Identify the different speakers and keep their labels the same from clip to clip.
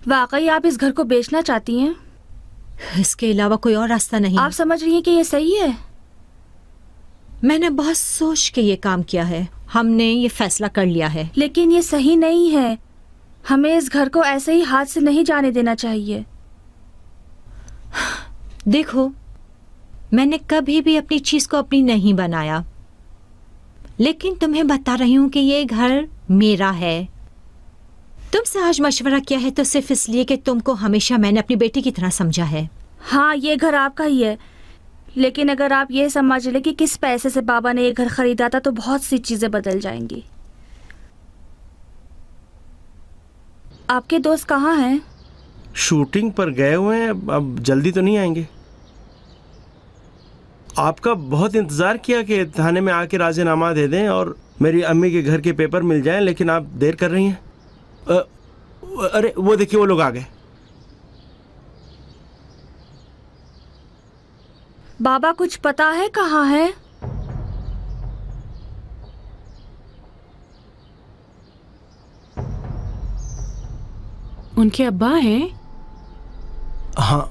Speaker 1: वाकई आप इस घर को बेचना चाहती हैं?
Speaker 2: इसके अलावा कोई और रास्ता नहीं।
Speaker 1: आप समझ रही हैं कि ये सही है?
Speaker 2: मैंने बहुत सोच के ये काम किया है। हमने ये फैसला कर लिया है।
Speaker 1: लेकिन ये सही नहीं है। हमें इस घर को ऐसे ही हाथ से नहीं जाने देना चाहिए।
Speaker 2: देखो, मैंने कभी भी अपनी चीज को अपनी नहीं बनाया, लेकिन तुम्हें बता रही हूं कि ये घर मेरा है। तुमसे आज मशवरा किया है तो सिर्फ इसलिए कि तुमको हमेशा मैंने अपनी बेटी की तरह समझा है।
Speaker 1: हाँ, ये घर आपका ही है, लेकिन अगर आप ये समझ ले कि किस पैसे से बाबा ने ये घर खरीदा था तो बहुत सी चीजें बदल जाएंगी। आपके दोस्त कहाँ हैं?
Speaker 3: शूटिंग पर गए हुए हैं, अब जल्दी तो नहीं आएंगे। आपका बहुत इंतजार किया कि थाने में आके राजीनामा दे दें और मेरी अम्मी के घर के पेपर मिल जाएं, लेकिन आप देर कर रही हैं। अरे वो देखिए, वो लोग आ गए।
Speaker 1: बाबा कुछ पता है कहाँ है?
Speaker 4: उनके अब्बा हैं?
Speaker 3: हाँ,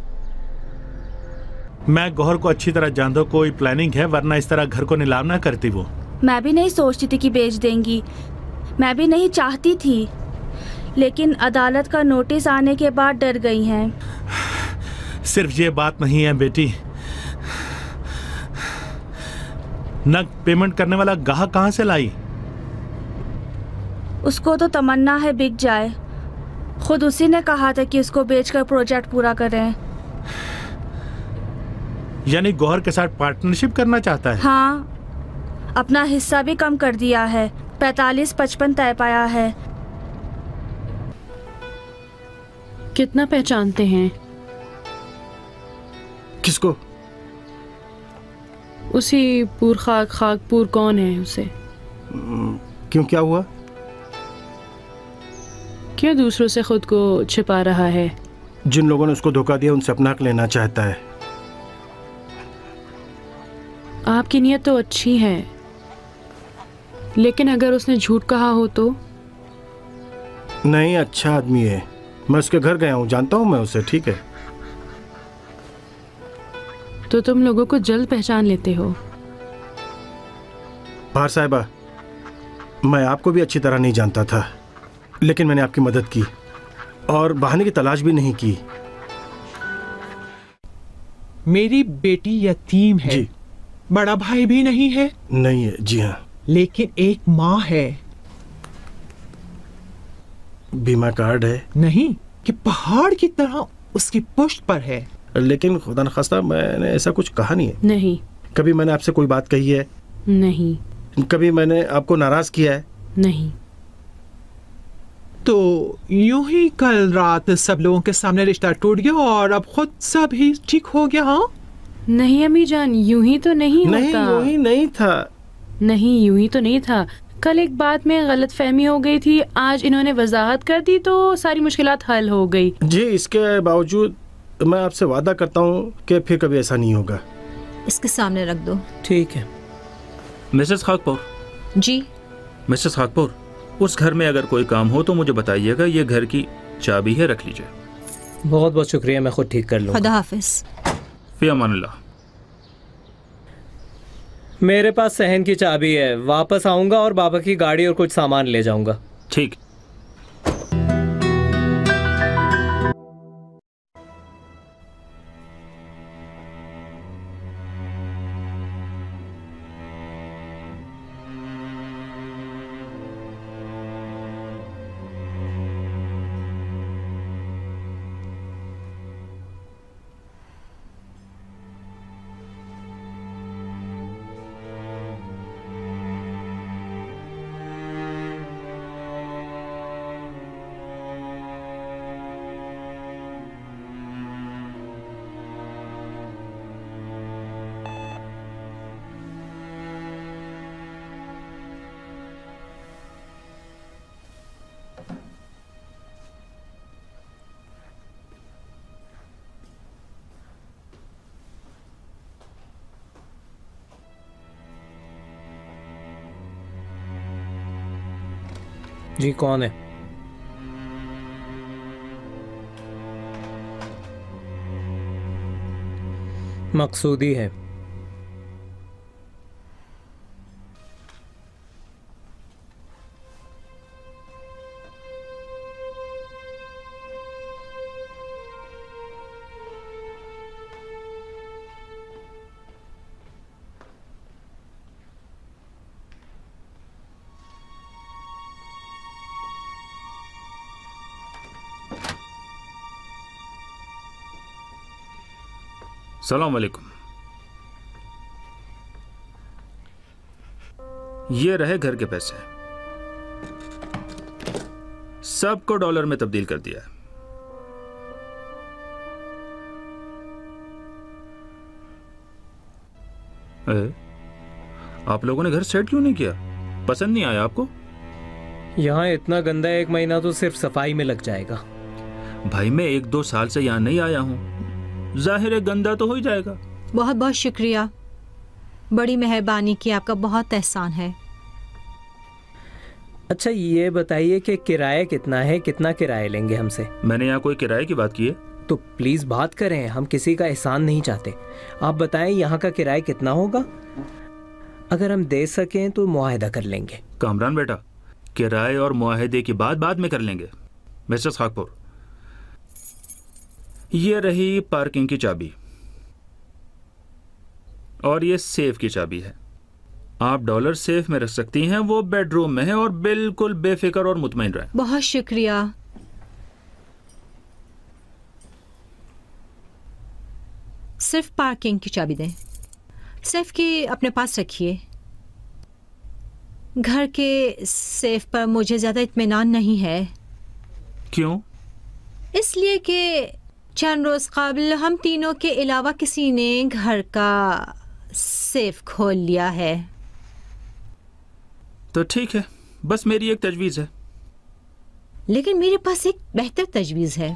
Speaker 5: मैं गौहर को अच्छी तरह जानता हूं, कोई प्लानिंग है, वरना इस तरह घर को नीलाम ना करती वो।
Speaker 1: मैं भी नहीं सोचती थी कि बेच देंगी, मैं भी नहीं चाहती थी, लेकिन अदालत का नोटिस आने के बाद डर गई हैं।
Speaker 5: सिर्फ ये बात नहीं है बेटी, नकद पेमेंट करने वाला गाहक कहां से लाई?
Speaker 1: उसको तो तमन्ना है बिक जाए। खुद उसी ने कहा था कि उसको बेचकर प्रोजेक्ट पूरा करें।
Speaker 5: यानी गौहर के साथ पार्टनरशिप करना चाहता है?
Speaker 1: हाँ, अपना हिस्सा भी कम कर दिया है, 45-55 तय पाया है।
Speaker 4: कितना पहचानते हैं?
Speaker 3: किसको?
Speaker 4: उसी पूर खाकपुर कौन है उसे?
Speaker 3: क्यों, क्या हुआ?
Speaker 4: क्यों दूसरों से खुद को छिपा रहा है?
Speaker 3: जिन लोगों ने उसको धोखा दिया उनसे अपना हक लेना चाहता है।
Speaker 4: आपकी नीयत तो अच्छी है, लेकिन अगर उसने झूठ कहा हो तो?
Speaker 3: नहीं, अच्छा आदमी है, मैं उसके घर गया हूँ, जानता हूँ मैं उसे। ठीक है,
Speaker 4: तो तुम लोगों को जल्द पहचान लेते हो।
Speaker 3: बाहर साहिबा, मैं आपको भी अच्छी तरह नहीं जानता था, लेकिन मैंने आपकी मदद की और बहाने की तलाश भी नहीं की।
Speaker 6: मेरी बेटी यतीम है
Speaker 3: जी।
Speaker 6: बड़ा भाई भी नहीं है?
Speaker 3: नहीं है। जी हाँ।
Speaker 6: लेकिन एक माँ है।
Speaker 3: बीमा कार्ड है?
Speaker 6: नहीं, कि पहाड़ की तरह उसकी पुश्त पर है।
Speaker 3: लेकिन खुदा न खास्ता मैंने ऐसा कुछ कहा नहीं है।
Speaker 4: नहीं।
Speaker 3: कभी मैंने आपसे कोई बात कही है?
Speaker 4: नहीं।
Speaker 3: कभी मैंने आपको नाराज किया है?
Speaker 4: नहीं।
Speaker 6: तो यूं ही कल रात सब लोगों के सामने रिश्ता टूट गया और अब खुद सब ही ठीक हो गया? हाँ?
Speaker 4: नहीं अम्मी जान, यूं ही तो नहीं
Speaker 3: नहीं,
Speaker 4: होता।
Speaker 3: यूं ही नहीं था।
Speaker 4: नहीं, यूं ही तो नहीं था। कल एक बात में गलतफहमी हो गई थी, आज इन्होंने वजाहत कर दी तो सारी मुश्किलात हल हो गई।
Speaker 3: जी, इसके बावजूद मैं आपसे वादा करता हूँ कि फिर कभी ऐसा नहीं होगा।
Speaker 2: इसके सामने रख दो।
Speaker 7: ठीक है। मिसेस खाकपुर।
Speaker 2: जी।
Speaker 7: मिसेस खाकपुर, उस घर में अगर कोई काम हो तो मुझे बताइएगा, ये घर की चाबी है, रख लीजिए।
Speaker 8: बहुत बहुत शुक्रिया, मैं खुद ठीक कर लूँगा।
Speaker 2: खुदा हाफिज।
Speaker 7: फी अमानिल्लाह।
Speaker 8: मेरे पास सहन की चाबी है, वापस आऊँगा और बाबा की गाड़ी और कुछ सामान ले जाऊँगा।
Speaker 7: ठीक।
Speaker 8: जी, कौन है? मकसूदी है।
Speaker 7: सलाम वालेकुम। ये रहे घर के पैसे, सबको डॉलर में तब्दील कर दिया। आप लोगों ने घर सेट क्यों नहीं किया? पसंद नहीं आया आपको?
Speaker 8: यहाँ इतना गंदा, 1 महीना तो सिर्फ सफाई में लग जाएगा।
Speaker 7: भाई मैं 1-2 साल से यहाँ नहीं आया हूँ, जाहिर है गंदा तो हो ही जाएगा।
Speaker 2: बहुत बहुत शुक्रिया, बड़ी मेहरबानी की, आपका बहुत एहसान है।
Speaker 8: अच्छा ये बताइए कि किराया कितना है, कितना किराया लेंगे हमसे?
Speaker 7: मैंने यहाँ कोई किराए की बात की है?
Speaker 8: तो प्लीज बात करें, हम किसी का एहसान नहीं चाहते। आप बताएं यहाँ का किराया कितना होगा, अगर हम दे सकें तो मुआहिदा कर लेंगे।
Speaker 7: कामरान बेटा, किराए और मुआहिदे की बात बाद में कर लेंगे। मिस्टर खाकपुर, ये रही पार्किंग की चाबी और ये सेफ की चाबी है। आप डॉलर सेफ में रख सकती हैं, वो बेडरूम में है, और बिल्कुल बेफिक्र और मुतमईन रहें।
Speaker 2: बहुत शुक्रिया। सिर्फ पार्किंग की चाबी दें, सेफ की अपने पास रखिए। घर के सेफ पर मुझे ज्यादा इत्मीनान नहीं है।
Speaker 7: क्यों?
Speaker 2: इसलिए कि चंद रोज कबल हम तीनों के अलावा किसी ने घर का सेफ खोल लिया है।
Speaker 7: तो ठीक है, बस मेरी एक तजवीज़ है।
Speaker 2: लेकिन मेरे पास एक बेहतर तजवीज़ है।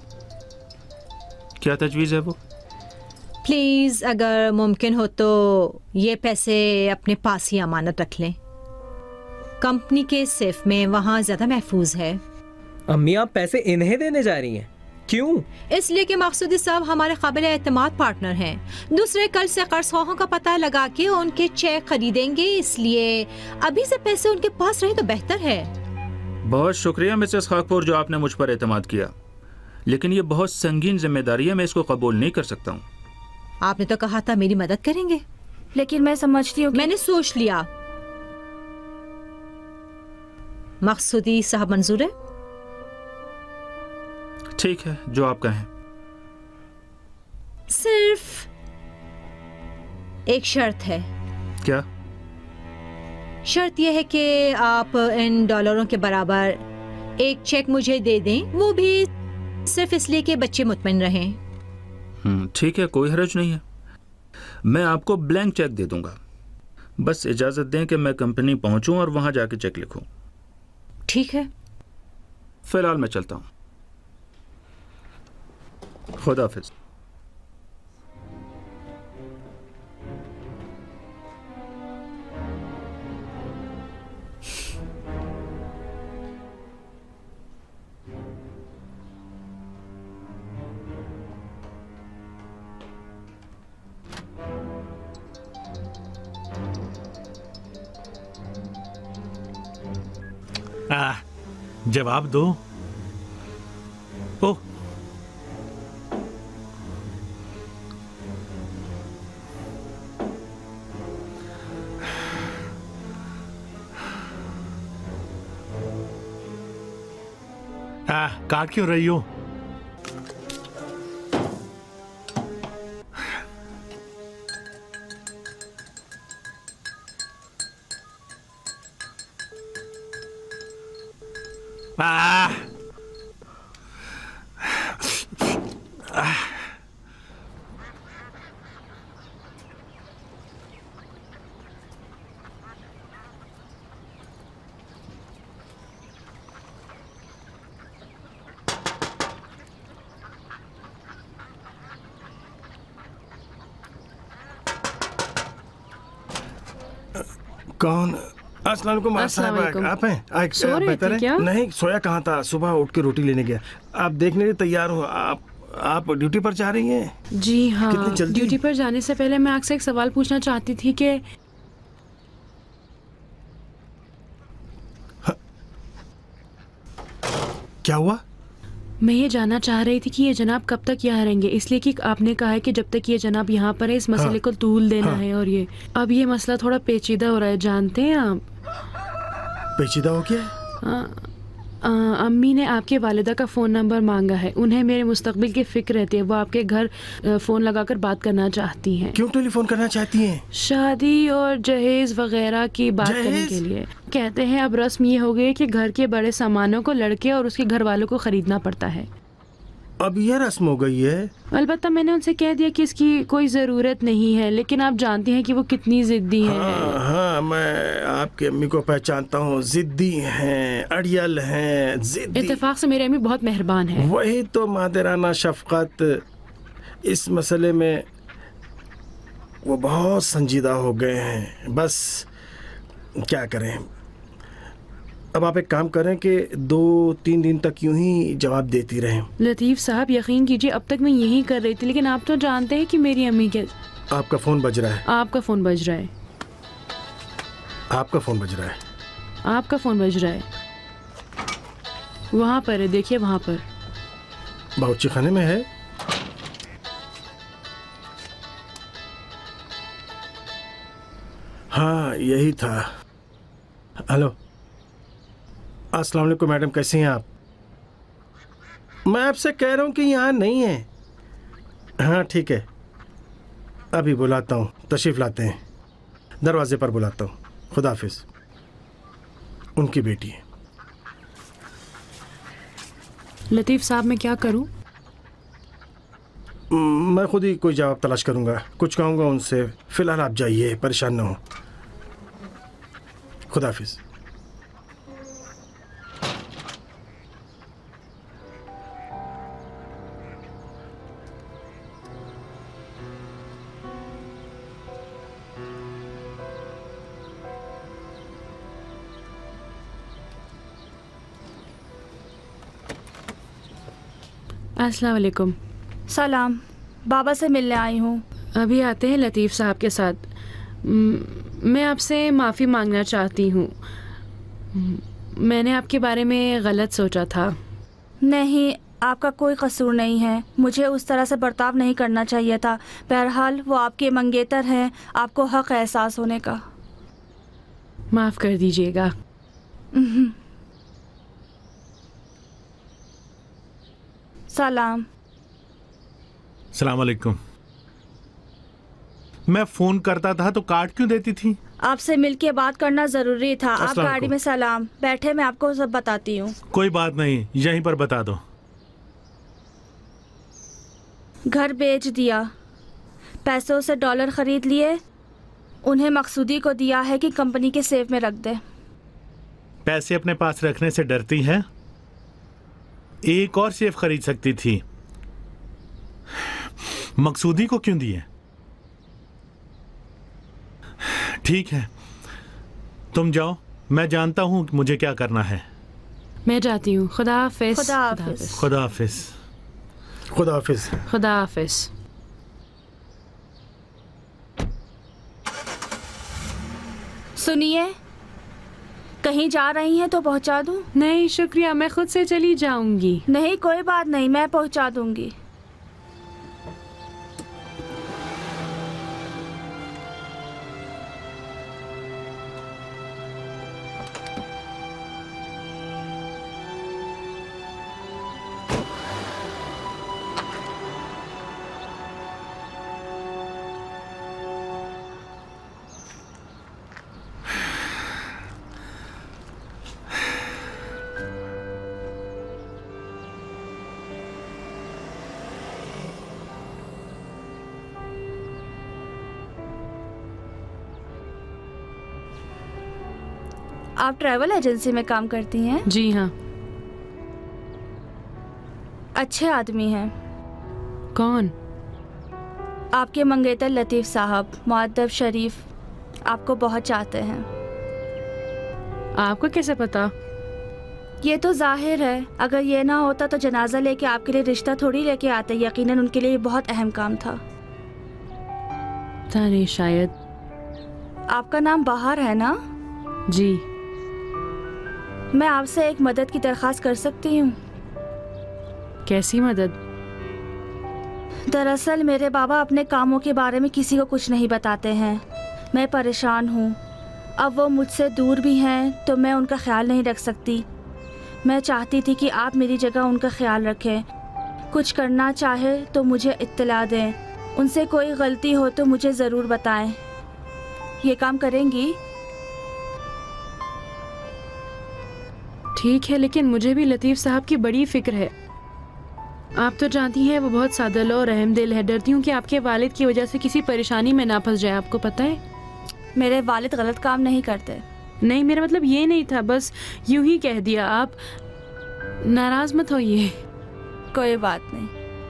Speaker 7: क्या तजवीज़ है वो?
Speaker 2: प्लीज अगर मुमकिन हो तो ये पैसे अपने पास ही अमानत रख लें, कंपनी के सेफ में, वहाँ ज्यादा महफूज है।
Speaker 8: अम्मी आप पैसे इन्हें देने जा रही हैं? क्यों?
Speaker 2: इसलिए कि मकसूदी साहब हमारे काबिल एतमाद पार्टनर हैं। दूसरे कल से कर्जख्वाहों का पता लगा के उनके चेक खरीदेंगे, इसलिए अभी से पैसे उनके पास रहे तो बेहतर है।
Speaker 7: बहुत शुक्रिया मिसेस खाकपुर, जो आपने मुझ पर एतमाद किया, लेकिन ये बहुत संगीन जिम्मेदारी है, मैं इसको कबूल नहीं कर सकता हूँ।
Speaker 2: आपने तो कहा था मेरी मदद करेंगे।
Speaker 1: लेकिन मैं समझती हूँ
Speaker 2: मैंने सोच लिया। मकसूदी साहब मंजूर है?
Speaker 7: ठीक है, जो आप कहें।
Speaker 2: सिर्फ एक शर्त है।
Speaker 7: क्या?
Speaker 2: शर्त यह है कि आप इन डॉलरों के बराबर एक चेक मुझे दे दें, वो भी सिर्फ इसलिए कि बच्चे मुतमईन रहें।
Speaker 7: ठीक है, कोई हर्ज नहीं है, मैं आपको ब्लैंक चेक दे दूंगा। बस इजाजत दें कि मैं कंपनी पहुंचूं और वहां जाके चेक लिखूं।
Speaker 2: ठीक है,
Speaker 7: फिलहाल मैं चलता हूं। खुदा हाफिज।
Speaker 5: जवाब दो। ओह, काट क्यों रही हो?
Speaker 3: कौन? अस्सलाम वालेकुम।
Speaker 4: अस्सलाम वालेकुम।
Speaker 3: आप हैं?
Speaker 4: सो रहे थे क्या?
Speaker 3: नहीं, सोया कहाँ था, सुबह उठ के रोटी लेने गया। आप देखने के लिए तैयार हो? आप आप ड्यूटी पर जा रही हैं?
Speaker 4: जी हाँ,
Speaker 3: कितनी जल्दी?
Speaker 4: ड्यूटी पर जाने से पहले मैं आपसे एक सवाल पूछना चाहती थी कि
Speaker 3: क्या हुआ?
Speaker 4: मैं ये जानना चाह रही थी कि ये जनाब कब तक यहाँ रहेंगे, इसलिए कि आपने कहा है कि जब तक ये जनाब यहाँ पर है इस मसले को तूल देना है, और ये अब ये मसला थोड़ा पेचीदा हो रहा है, जानते हैं आप?
Speaker 3: पेचीदा हो गया?
Speaker 4: अम्मी ने आपके वालिदा का फ़ोन नंबर मांगा है, उन्हें मेरे मुस्तकबिल की फिक्र रहती है, वो आपके घर फ़ोन लगाकर बात करना चाहती हैं।
Speaker 3: क्यों टेलीफोन करना चाहती हैं?
Speaker 4: शादी और जहेज वगैरह की बात करने के लिए। कहते हैं अब रस्म ये हो गई है कि घर के बड़े सामानों को लड़के और उसके घर वालों को खरीदना पड़ता है।
Speaker 3: अब ये रस्म हो गई है?
Speaker 4: अलबत्ता मैंने उनसे कह दिया कि इसकी कोई ज़रूरत नहीं है, लेकिन आप जानती हैं कि वो कितनी ज़िद्दी हैं।
Speaker 3: हाँ, मैं आपकी अम्मी को पहचानता हूँ, ज़िद्दी हैं, अड़ियल हैं, ज़िद्दी।
Speaker 4: इत्तेफाक से मेरी अम्मी बहुत मेहरबान है।
Speaker 3: वही तो मादराना शफकत, इस मसले में वो बहुत संजीदा हो गए हैं। बस क्या करें, अब आप एक काम करें कि 2-3 दिन तक यूं ही जवाब देती रहें।
Speaker 4: लतीफ़ साहब यकीन कीजिए अब तक मैं यही कर रही थी, लेकिन आप तो जानते हैं कि मेरी अम्मी के।
Speaker 3: आपका फ़ोन बज रहा है।
Speaker 4: आपका फ़ोन बज रहा है।
Speaker 3: आपका फ़ोन बज रहा है।
Speaker 4: आपका फ़ोन बज रहा है। वहाँ पर है, देखिए वहाँ पर।
Speaker 3: बावर्ची खाने में है। हाँ, यही था। हेलो, अस्सलाम वालेकुम मैडम, कैसी हैं आप? मैं आपसे कह रहा हूँ कि यहाँ नहीं है। हाँ ठीक है, अभी बुलाता हूँ, तशरीफ़ लाते हैं, दरवाजे पर बुलाता हूँ। खुदा हाफिज़। उनकी बेटी है।
Speaker 4: लतीफ़ साहब मैं क्या करूँ?
Speaker 3: मैं खुद ही कोई जवाब तलाश करूँगा, कुछ कहूँगा उनसे। फ़िलहाल आप जाइए, परेशान ना हो। खुदा हाफिज़।
Speaker 4: अस्सलाम वालेकुम।
Speaker 1: सलाम, बाबा से मिलने आई हूँ।
Speaker 4: अभी आते हैं लतीफ़ साहब के साथ। मैं आपसे माफ़ी मांगना चाहती हूँ, मैंने आपके बारे में गलत सोचा था।
Speaker 1: नहीं, आपका कोई कसूर नहीं है, मुझे उस तरह से बर्ताव नहीं करना चाहिए था। बहरहाल वो आपके मंगेतर हैं, आपको हक़ एहसास होने का।
Speaker 4: माफ़ कर दीजिएगा।
Speaker 1: सलाम।
Speaker 5: सलाम अलैकुम। मैं फोन करता था तो काट क्यों देती थी?
Speaker 1: आपसे मिलके बात करना जरूरी था। आप
Speaker 5: अस्सलाम
Speaker 1: गाड़ी में। सलाम, बैठे, मैं आपको सब बताती हूँ।
Speaker 5: कोई बात नहीं, यहीं पर बता दो।
Speaker 1: घर बेच दिया, पैसों से डॉलर खरीद लिए, उन्हें मकसूदी को दिया है कि कंपनी के सेफ में रख दे।
Speaker 5: पैसे अपने पास रखने से डरती हैं? एक और सेफ खरीद सकती थी, मकसूदी को क्यों दिए? ठीक है, तुम जाओ, मैं जानता हूं मुझे क्या करना है।
Speaker 4: मैं जाती हूँ। खुदा हाफिज़।
Speaker 1: खुदा हाफिज़।
Speaker 5: खुदा हाफिज़।
Speaker 3: खुदा हाफिज़।
Speaker 4: खुदा हाफिज़।
Speaker 1: सुनिए, कहीं जा रही हैं तो पहुंचा दूं?
Speaker 4: नहीं शुक्रिया, मैं खुद से चली जाऊंगी।
Speaker 1: नहीं, कोई बात नहीं, मैं पहुंचा दूंगी। आप ट्रैवल एजेंसी में काम करती हैं?
Speaker 4: जी हाँ।
Speaker 1: अच्छे आदमी हैं।
Speaker 4: कौन?
Speaker 1: आपके मंगेतर लतीफ़ साहब, मुअद्दब शरीफ, आपको बहुत चाहते हैं।
Speaker 4: आपको कैसे पता?
Speaker 1: ये तो जाहिर है, अगर ये ना होता तो जनाजा लेके आपके लिए रिश्ता थोड़ी लेके आते। यकीनन उनके लिए ये बहुत अहम काम था।
Speaker 4: नहीं शायद।
Speaker 1: आपका नाम बहार है ना?
Speaker 4: जी।
Speaker 1: मैं आपसे एक मदद की दरख्वास्त कर सकती हूँ?
Speaker 4: कैसी मदद?
Speaker 1: दरअसल मेरे बाबा अपने कामों के बारे में किसी को कुछ नहीं बताते हैं। मैं परेशान हूँ। अब वो मुझसे दूर भी हैं तो मैं उनका ख्याल नहीं रख सकती। मैं चाहती थी कि आप मेरी जगह उनका ख्याल रखें। कुछ करना चाहे तो मुझे इत्तला दें। उनसे कोई गलती हो तो मुझे ज़रूर बताएं। ये काम करेंगी?
Speaker 4: ठीक है, लेकिन मुझे भी लतीफ़ साहब की बड़ी फ़िक्र है। आप तो जानती हैं वो बहुत सादल और रहमदिल है। डरती हूँ कि आपके वालिद की वजह से किसी परेशानी में ना फंस जाए। आपको पता है
Speaker 1: मेरे वालिद गलत काम नहीं करते।
Speaker 4: नहीं, मेरा मतलब ये नहीं था, बस यूं ही कह दिया। आप नाराज मत होइए।
Speaker 1: कोई बात नहीं।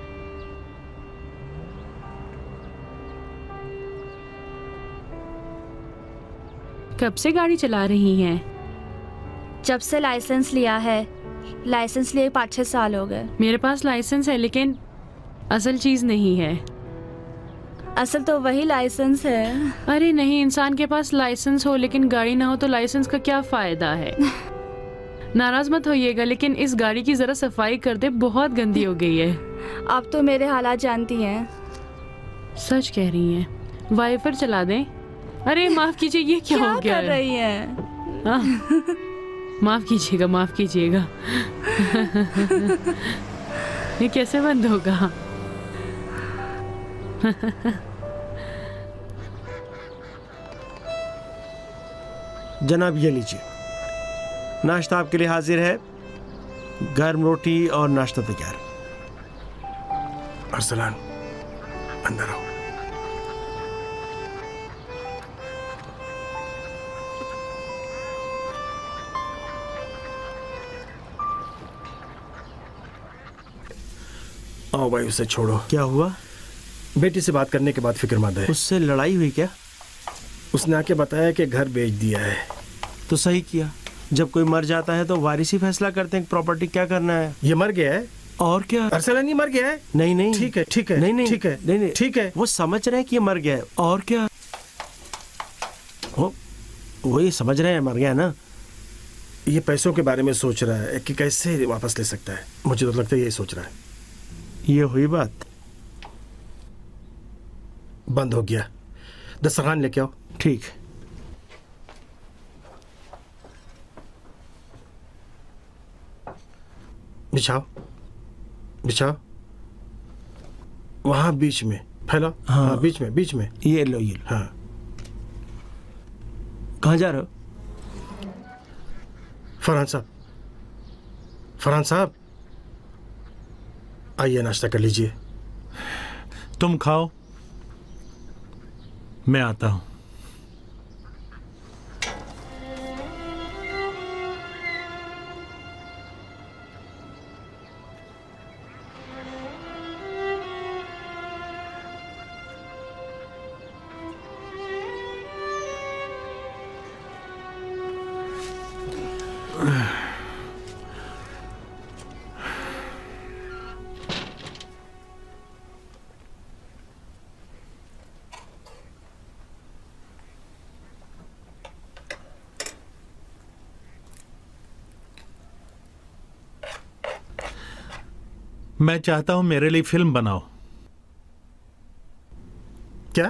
Speaker 4: कब से गाड़ी चला रही हैं?
Speaker 1: जब से लाइसेंस लिया है। लाइसेंस लिए 5-6 साल हो गए।
Speaker 4: मेरे पास लाइसेंस है लेकिन असल चीज़ नहीं है।
Speaker 1: असल तो वही लाइसेंस है।
Speaker 4: अरे नहीं, इंसान के पास लाइसेंस हो लेकिन गाड़ी ना हो तो लाइसेंस का क्या फ़ायदा है? नाराज मत होइएगा, लेकिन इस गाड़ी की ज़रा सफाई कर दे, बहुत गंदी हो गई है।
Speaker 1: आप तो मेरे हालात जानती हैं।
Speaker 4: सच कह रही हैं। वाइपर चला दें? अरे माफ़ कीजिए, ये क्या हो गया?
Speaker 1: कर रही हैं?
Speaker 4: माफ़ कीजिएगा, माफ़ कीजिएगा। ये कैसे बंद होगा?
Speaker 3: जनाब ये लीजिए, नाश्ता आपके लिए हाजिर है। गर्म रोटी और नाश्ता तैयार। अरसलान, अंदर आओ। आओ भाई, उसे छोड़ो।
Speaker 9: क्या हुआ?
Speaker 3: बेटी से बात करने के बाद फिक्रमंद है।
Speaker 9: उससे लड़ाई हुई क्या?
Speaker 3: उसने आके बताया कि घर बेच दिया है।
Speaker 9: तो सही किया। जब कोई मर जाता है तो वारिसी फैसला करते हैं प्रॉपर्टी क्या करना है।
Speaker 3: ये मर गया है।
Speaker 9: और क्या?
Speaker 3: अरसलान नहीं मर गया है।
Speaker 9: नहीं नहीं,
Speaker 3: ठीक है ठीक है,
Speaker 9: नहीं नहीं
Speaker 3: ठीक है,
Speaker 9: नहीं नहीं
Speaker 3: ठीक है।
Speaker 9: वो समझ रहे हैं कि ये मर गया है। और क्या? वो ये समझ रहे हैं मर गया ना।
Speaker 3: ये पैसों के बारे में सोच रहा है कि कैसे वापस ले सकता है। मुझे तो लगता है यही सोच रहा है।
Speaker 9: ये हुई बात।
Speaker 3: बंद हो गया। दस्तरखान लेके आओ।
Speaker 9: ठीक।
Speaker 3: बिछाओ बिछाओ। वहां बीच में फैलाओ।
Speaker 9: हाँ
Speaker 3: बीच में, बीच में।
Speaker 9: ये लो ये लो।
Speaker 3: हाँ।
Speaker 9: कहाँ जा रहे हो?
Speaker 3: फरहान साहब, फरहान साहब आइए, नाश्ता कर लीजिए।
Speaker 5: तुम खाओ, मैं आता हूं। मैं चाहता हूं मेरे लिए फिल्म बनाओ।
Speaker 3: क्या?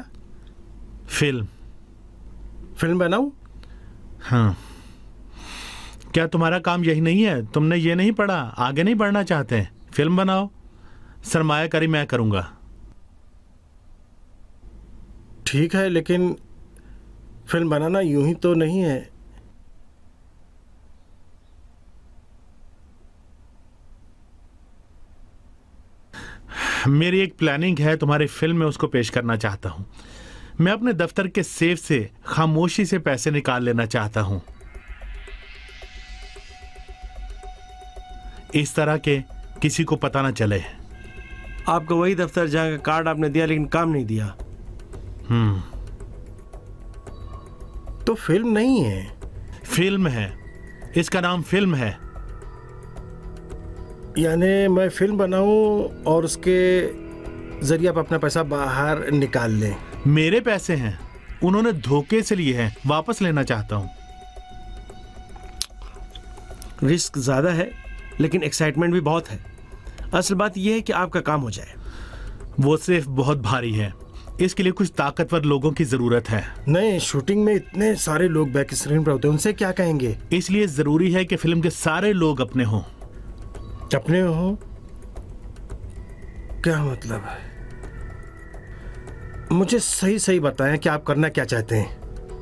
Speaker 3: फिल्म बनाऊं?
Speaker 5: हाँ। क्या तुम्हारा काम यही नहीं है? तुमने ये नहीं पढ़ा? आगे नहीं बढ़ना चाहते हैं? फिल्म बनाओ, सरमायाकारी मैं करूंगा।
Speaker 3: ठीक है, लेकिन फिल्म बनाना यूं ही तो नहीं है।
Speaker 5: मेरी एक प्लानिंग है, तुम्हारी फिल्म में उसको पेश करना चाहता हूं। मैं अपने दफ्तर के सेफ से खामोशी से पैसे निकाल लेना चाहता हूं, इस तरह के किसी को पता ना चले।
Speaker 9: आपका वही दफ्तर जहां का कार्ड आपने दिया लेकिन काम नहीं दिया।
Speaker 3: तो फिल्म नहीं है।
Speaker 5: फिल्म है, इसका नाम फिल्म है।
Speaker 3: यानी मैं फिल्म बनाऊं और उसके जरिए आप अपना पैसा बाहर निकाल लें।
Speaker 5: मेरे पैसे हैं, उन्होंने धोखे से लिए हैं, वापस लेना चाहता हूँ।
Speaker 9: रिस्क ज़्यादा है लेकिन एक्साइटमेंट भी बहुत है। असल बात यह है कि आपका काम हो जाए।
Speaker 5: वो सिर्फ बहुत भारी है, इसके लिए कुछ ताकतवर लोगों की जरूरत है।
Speaker 3: नहीं, शूटिंग में इतने सारे लोग बैक स्क्रीन पर होते हैं, उनसे क्या कहेंगे?
Speaker 5: इसलिए जरूरी है कि फिल्म के सारे लोग अपने हों।
Speaker 3: अपने हो? क्या मतलब है? मुझे सही सही बताएं कि आप करना क्या चाहते हैं।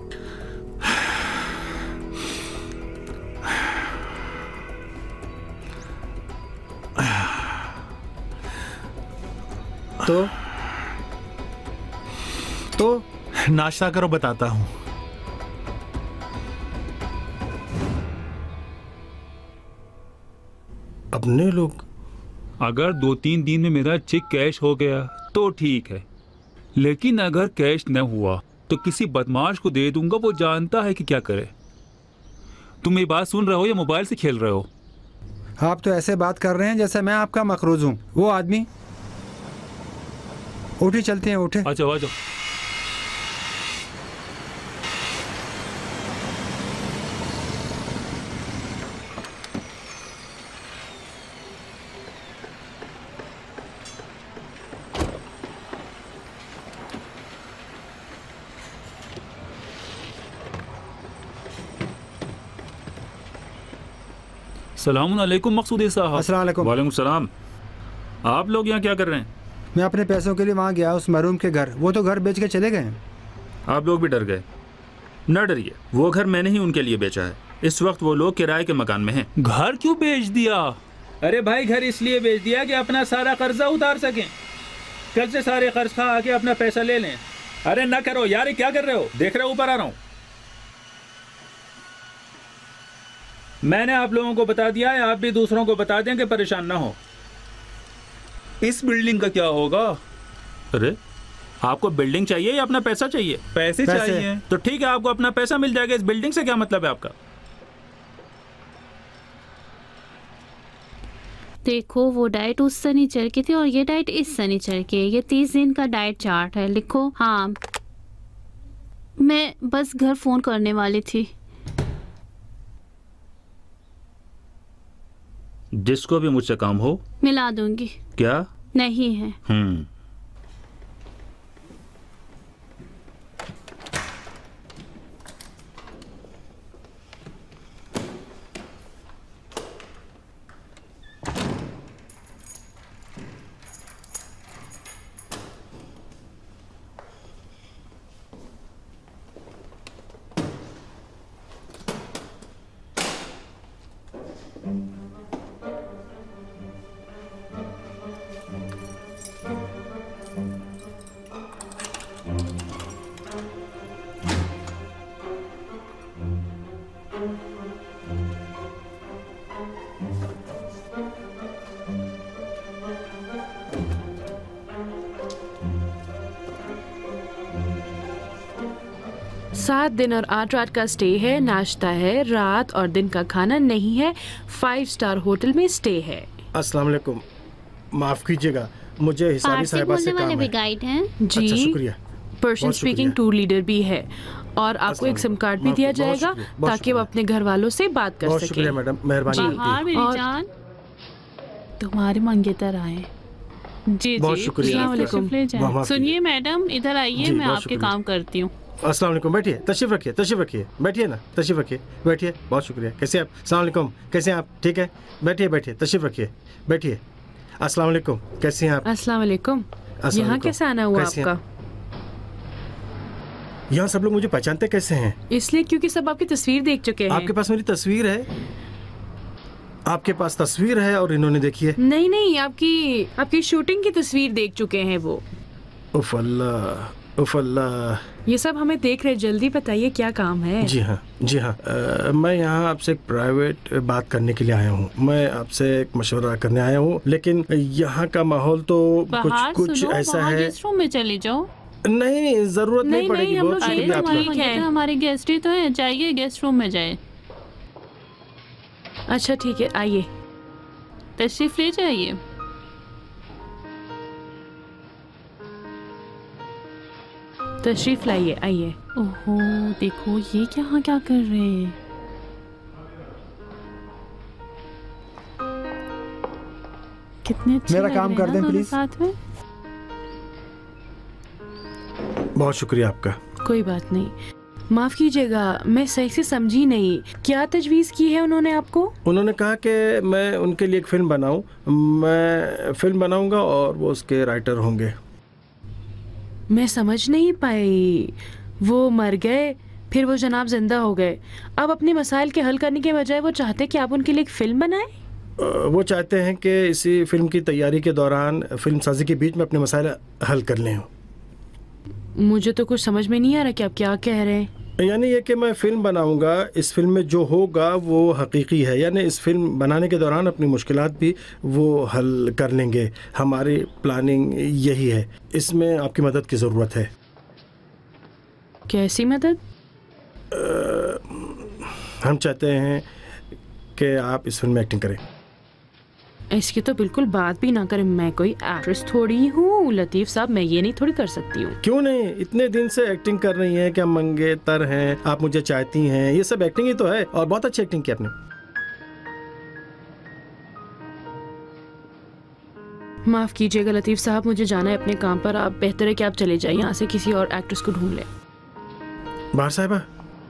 Speaker 3: तो
Speaker 5: नाश्ता करो, बताता हूं।
Speaker 3: अपने लोग?
Speaker 10: अगर 2-3 दिन में मेरा चेक कैश हो गया तो ठीक है, लेकिन अगर कैश न हुआ तो किसी बदमाश को दे दूंगा, वो जानता है कि क्या करे। तुम ये बात सुन रहे हो या मोबाइल से खेल रहे हो?
Speaker 11: आप तो ऐसे बात कर रहे हैं जैसे मैं आपका मकरूज हूँ। वो आदमी, उठे, चलते हैं, उठे।
Speaker 10: आ जाओ, आ जाओ। सलाम अलैकुम मकसूदी साहब।
Speaker 11: अस्सलाम वालेकुम।
Speaker 7: वालेकुम सलाम। आप लोग यहाँ क्या कर रहे हैं?
Speaker 11: मैं अपने पैसों के लिए वहाँ गया, उस मरूम के घर। वो तो घर बेच के चले गए।
Speaker 7: आप लोग भी डर गए? न डरिए, वो घर मैंने ही उनके लिए बेचा है। इस वक्त वो लोग किराए के मकान में हैं।
Speaker 10: घर क्यों बेच दिया?
Speaker 12: अरे भाई, घर इसलिए बेच दिया कि अपना सारा कर्जा उतार सकें। कल से सारे कर्ज खा आके अपना पैसा ले लें। अरे ना करो यार, ये क्या कर रहे हो? देख रहे हो ऊपर आ रहा हूँ। मैंने आप लोगों को बता दिया है, आप भी दूसरों को बता दें कि परेशान ना हो।
Speaker 10: इस बिल्डिंग का क्या होगा?
Speaker 7: अरे आपको बिल्डिंग चाहिए या अपना पैसा चाहिए?
Speaker 10: पैसे चाहिए।
Speaker 7: तो ठीक है, आपको अपना पैसा मिल जाएगा। इस बिल्डिंग से क्या मतलब है आपका?
Speaker 13: देखो, वो डाइट उस शनिचर की थी और ये डाइट इस शनिचर की है। ये 30 दिन का डाइट चार्ट है, लिखो। हाँ, मैं बस घर फोन करने वाली थी।
Speaker 7: जिसको भी मुझसे काम हो
Speaker 13: मिला दूंगी।
Speaker 7: क्या?
Speaker 13: नहीं है।
Speaker 4: सात दिन और 8 रात का स्टे है, नाश्ता है, रात और दिन का खाना नहीं है। 5 स्टार होटल में स्टे है।
Speaker 3: अस्सलाम वालेकुम, माफ कीजिएगा, मुझे हिसाबी साहिबा से काम है।
Speaker 13: गाइड हैं
Speaker 4: जी।
Speaker 3: अच्छा, शुक्रिया।
Speaker 4: पर्शियन स्पीकिंग टूर लीडर भी है और आपको एक सिम कार्ड भी दिया जाएगा ताकि वो अपने घर वालों से बात कर सके।
Speaker 3: शुक्रिया मैडम, मेहरबानी।
Speaker 13: और तुम्हारे मंगेतर आए। जी
Speaker 3: बहुत
Speaker 13: जी,
Speaker 3: शुक्रिया।
Speaker 13: सुनिए मैडम, इधर आइए, मैं आपके काम करती हूँ।
Speaker 3: अस्सलाम वालेकुम, बैठिए, तशरीफ रखिए, तशरीफ रखिए, बैठिए ना, तशरीफ रखिए, बैठिए। बहुत शुक्रिया। कैसे आप? अस्सलाम वालेकुम, कैसे हैं आप? ठीक है, बैठिए बैठिए, तशरीफ रखिए, बैठिए। अस्सलाम वालेकुम, कैसे हैं आप?
Speaker 4: अस्सलाम वालेकुम। यहाँ कैसे आना हुआ आपका?
Speaker 3: यहाँ सब लोग मुझे पहचानते कैसे हैं?
Speaker 4: इसलिए क्योंकि सब आपकी तस्वीर देख चुके हैं।
Speaker 3: आपके पास मेरी तस्वीर है? आपके पास तस्वीर है और इन्होंने देखी है?
Speaker 4: नहीं नहीं, आपकी शूटिंग की तस्वीर देख चुके हैं वो।
Speaker 3: उफ अल्लाह, उफ अल्लाह।
Speaker 4: ये सब हमें देख रहे। जल्दी बताइए क्या काम है?
Speaker 3: जी हाँ, जी हाँ। मैं यहाँ आपसे एक प्राइवेट बात करने के लिए आया हूँ। मैं आपसे एक मशवरा करने आया हूँ, लेकिन यहाँ का माहौल तो कुछ ऐसा है।
Speaker 13: गेस्ट रूम में चले जाओ।
Speaker 3: नहीं, जरूरत नहीं पड़ेगी। बहुत शुक्रिया आपका।
Speaker 13: हमारे गेस्ट ही तो है, जाइए गेस्ट रूम में जाए।
Speaker 4: अच्छा ठीक है, आइए।
Speaker 13: तशरीफ ले जाइए।
Speaker 4: तशरीफ लाइए, आइए।
Speaker 13: ओहो, देखो ये क्या कर रहे हैं। कितने अच्छे
Speaker 11: मेरा
Speaker 13: लग
Speaker 11: काम
Speaker 13: रहे
Speaker 11: कर
Speaker 13: हैं
Speaker 11: दें,
Speaker 13: ना दोनों
Speaker 11: प्लीज।
Speaker 13: साथ में।
Speaker 3: बहुत शुक्रिया आपका।
Speaker 4: कोई बात नहीं, माफ कीजिएगा, मैं सही से समझी नहीं, क्या तजवीज़ की है उन्होंने आपको?
Speaker 3: उन्होंने कहा कि मैं उनके लिए एक फिल्म बनाऊं। मैं फिल्म बनाऊंगा और वो उसके राइटर होंगे।
Speaker 4: मैं समझ नहीं पाई, वो मर गए फिर वो जनाब जिंदा हो गए, अब अपने मसाइल के हल करने के बजाय वो चाहते कि आप उनके लिए एक फिल्म बनाएं?
Speaker 3: वो चाहते हैं कि इसी फिल्म की तैयारी के दौरान फिल्म साजी के बीच में अपने मसाइल हल कर लें।
Speaker 4: मुझे तो कुछ समझ में नहीं आ रहा कि आप क्या कह रहे हैं।
Speaker 3: यानी ये कि मैं फ़िल्म बनाऊंगा, इस फिल्म में जो होगा वो हकीकी है, यानी इस फिल्म बनाने के दौरान अपनी मुश्किलात भी वो हल कर लेंगे। हमारी प्लानिंग यही है, इसमें आपकी मदद की ज़रूरत है।
Speaker 4: कैसी मदद?
Speaker 3: हम चाहते हैं कि आप इस फिल्म में एक्टिंग करें।
Speaker 4: इसकी तो बिल्कुल बात भी ना करें, मैं कोई एक्ट्रेस थोड़ी हूँ लतीफ़ साहब, मैं ये नहीं थोड़ी कर सकती हूँ।
Speaker 3: क्यों नहीं, इतने दिन से एक्टिंग कर रही हैं, क्या मंगेतर हैं, आप मुझे चाहती हैं, ये सब एक्टिंग ही तो है, और बहुत अच्छी एक्टिंग की आपने।
Speaker 4: माफ़ कीजिएगा लतीफ़ साहब, मुझे जाना है अपने काम पर, आप बेहतर है कि आप चले जाइए यहाँ से, किसी और एक्ट्रेस को ढूंढ लें।
Speaker 3: बाहर साहिबा,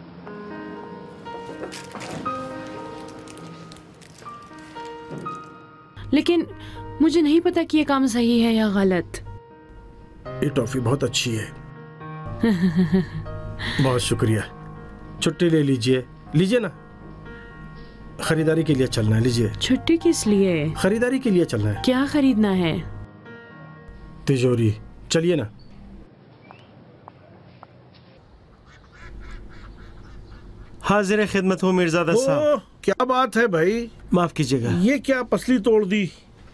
Speaker 4: लेकिन मुझे नहीं पता कि ये काम सही है या गलत।
Speaker 3: ये टॉफ़ी बहुत अच्छी है। बहुत शुक्रिया। छुट्टी ले लीजिए, लीजिए ना, खरीदारी के लिए चलना है, लीजिए।
Speaker 4: छुट्टी किस लिए?
Speaker 3: खरीदारी के लिए चलना है।
Speaker 4: क्या खरीदना है?
Speaker 3: तिजोरी, चलिए ना।
Speaker 9: हाजिर खिदमत हो मिर्जादा साहब।
Speaker 14: क्या बात है भाई,
Speaker 9: माफ कीजिएगा।
Speaker 14: ये क्या पसली तोड़ दी,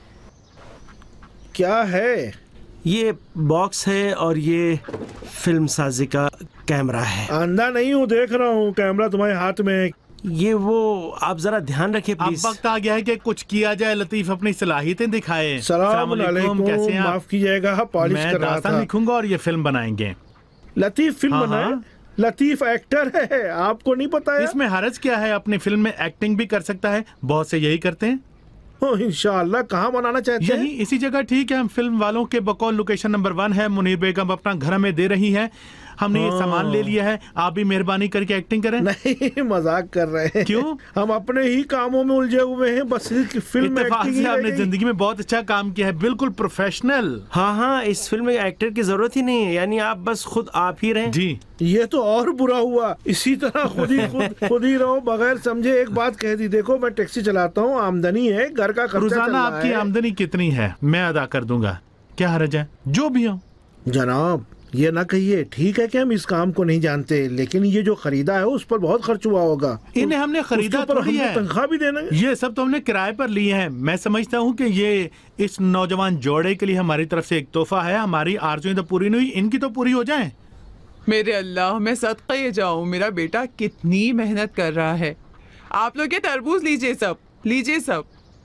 Speaker 14: क्या है?
Speaker 9: ये बॉक्स है और ये फिल्म साजी का कैमरा है।
Speaker 14: अंधा नहीं हूँ, देख रहा हूँ कैमरा तुम्हारे हाथ में।
Speaker 9: ये वो, आप जरा ध्यान रखिए प्लीज।
Speaker 5: अब वक्त आ गया है कि कुछ किया जाए। लतीफ अपनी सलाहियतें दिखाए।
Speaker 14: सलाम अलैकुम,
Speaker 5: कैसे हैं आप?
Speaker 14: माफ कीजिएगा, पॉलिश कर रहा था।
Speaker 5: मैं लिखूंगा और ये फिल्म बनाएंगे।
Speaker 14: लतीफ फिल्म बनाए? लतीफ एक्टर है, आपको नहीं पता है?
Speaker 5: इसमें हरज क्या है, अपनी फिल्म में एक्टिंग भी कर सकता है, बहुत से यही करते हैं।
Speaker 14: इंशाअल्लाह। कहाँ बनाना चाहते हैं?
Speaker 5: यही, इसी जगह ठीक है। हम फिल्म वालों के बकौल लोकेशन नंबर 1 है। मुनीर बेगम अपना घर हमें दे रही है, हमने ये सामान ले लिया है, आप भी मेहरबानी करके एक्टिंग करें।
Speaker 14: नहीं, मजाक कर रहे हैं।
Speaker 5: क्यों? हम
Speaker 14: अपने ही कामों में उलझे हुए हैं, बस फिल्म
Speaker 5: इत्तेफाक से आपने जिंदगी में बहुत अच्छा काम किया है, बिल्कुल प्रोफेशनल।
Speaker 9: हाँ, इस फिल्म में एक्टर की जरूरत ही नहीं है, यानी आप बस खुद आप ही रहें।
Speaker 5: जी,
Speaker 14: ये तो और बुरा हुआ, इसी तरह खुद ही रहो, बगैर समझे एक बात कह दी। देखो मैं टैक्सी चलाता हूँ, आमदनी है, घर का खर्चा चल
Speaker 5: रोजाना
Speaker 14: रहा
Speaker 5: आपकी
Speaker 14: है।
Speaker 5: आमदनी कितनी है? मैं अदा कर दूंगा, क्या हर्ज है? जो भी हो।
Speaker 14: जनाब ये ना कहिए, ठीक है कि हम इस काम को नहीं जानते, लेकिन ये जो खरीदा है उस पर बहुत खर्च हुआ होगा।
Speaker 5: इन्हें हमने खरीदा
Speaker 14: पर
Speaker 5: थोड़ी है,
Speaker 14: तनख्वाह भी देना है।
Speaker 5: ये सब तो हमने किराए पर लिए हैं। मैं समझता हूँ कि ये इस नौजवान जोड़े के लिए हमारी तरफ से एक तोहफा है। हमारी आरज़ुएं तो पूरी नहीं हुई, इनकी तो पूरी हो जाए।
Speaker 6: मेरे अल्लाह, मैं सदका ये जाऊं, मेरा बेटा कितनी मेहनत कर रहा है। आप लोग ये तरबूज लीजिए, सब लीजिए सब।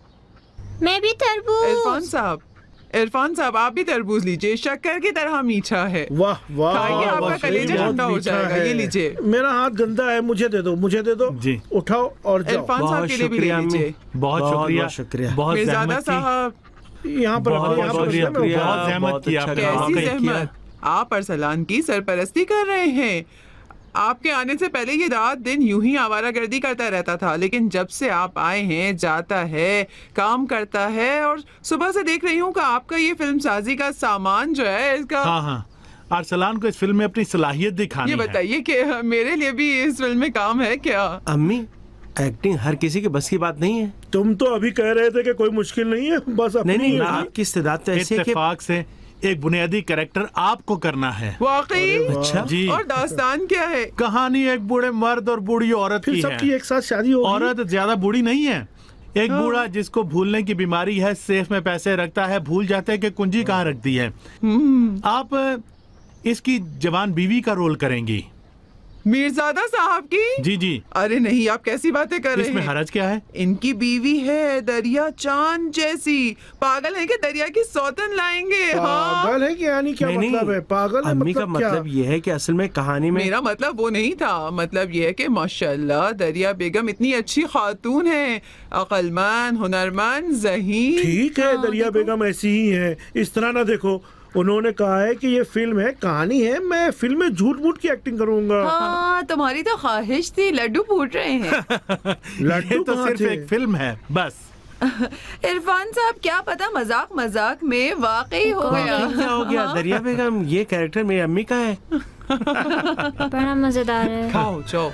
Speaker 15: मैं भी तरबूज।
Speaker 6: इरफान साहब आप भी तरबूज लीजिए, शक्कर की तरह मीठा है।
Speaker 14: वाह वाह,
Speaker 6: खाइए, आपका कलेजा ठंडा हो जाएगा। ये लीजिए।
Speaker 14: मेरा हाथ गंदा है, मुझे दे दो, मुझे दे दो जी। उठाओ और जाओ।
Speaker 6: इरफान साहब के लिए भी ले लीजिए।
Speaker 5: बहुत शुक्रिया, बहुत
Speaker 6: मिर्जादा साहब
Speaker 14: यहाँ पर
Speaker 5: बहुत जहमत की आपने।
Speaker 6: कैसी जहमत? आप अरसलान की सरपरस्ती कर रहे हैं। आपके आने से पहले ये रात दिन यूं ही आवारागर्दी करता रहता था, लेकिन जब से आप आए हैं, जाता है, काम करता है, और सुबह से देख रही हूँ कि आपका ये फिल्म साजी का सामान जो है इसका।
Speaker 5: हाँ, अरसलान को इस फिल्म में अपनी सलाहियत दिखानी है।
Speaker 6: ये बताइए कि मेरे लिए भी इस फिल्म में काम है क्या?
Speaker 9: अम्मी, एक्टिंग हर किसी के बस की बात नहीं है।
Speaker 14: तुम तो अभी कह रहे थे कि कोई मुश्किल नहीं है, बस अपनी
Speaker 9: नहीं, आपकी इस्तेदाद तो ऐसी है कि
Speaker 5: इत्तेफाक से एक बुनियादी कैरेक्टर आपको करना है।
Speaker 6: वाकई?
Speaker 9: अच्छा
Speaker 5: जी।
Speaker 6: और दास्तान क्या है?
Speaker 5: कहानी एक बूढ़े मर्द और बूढ़ी औरत की है।
Speaker 14: सबकी एक साथ शादी होगी।
Speaker 5: औरत ज्यादा बूढ़ी नहीं है। एक बूढ़ा जिसको भूलने की बीमारी है, सेफ में पैसे रखता है, भूल जाते हैं कि कुंजी कहाँ रख दी है। आप इसकी जवान बीवी का रोल करेंगी।
Speaker 6: मीरजादा साहब की?
Speaker 5: जी जी।
Speaker 6: अरे नहीं, आप कैसी बातें कर रहे हैं?
Speaker 5: इसमें हरज क्या है?
Speaker 6: इनकी बीवी है दरिया चांद जैसी। पागल है कि दरिया की सौतन लाएंगे?
Speaker 14: पागल है कि यानी क्या मतलब है? पागल है
Speaker 9: अम्मी का मतलब ये है कि असल में कहानी में
Speaker 6: मेरा मतलब वो नहीं था। मतलब ये है कि माशाल्लाह दरिया बेगम इतनी अच्छी खातून है, अक्लमंद, हुनरमंद, ज़हीन।
Speaker 14: ठीक है, दरिया बेगम ऐसी ही है, इस तरह ना देखो। उन्होंने कहा है कि ये फिल्म है, कहानी है, मैं फिल्म में झूठ मूठ की एक्टिंग करूंगा।
Speaker 6: हाँ, तुम्हारी तो ख्वाहिश थी, लड्डू फूट रहे हैं।
Speaker 5: लड्डू तो सिर्फ एक फिल्म है बस।
Speaker 6: इरफान साहब, क्या पता मजाक मजाक में वाकई हो गया।
Speaker 9: क्या हो गया? दरिया बेगम ये कैरेक्टर मेरी अम्मी का है।
Speaker 15: बड़ा मजेदार है।
Speaker 6: खाओ जाओ।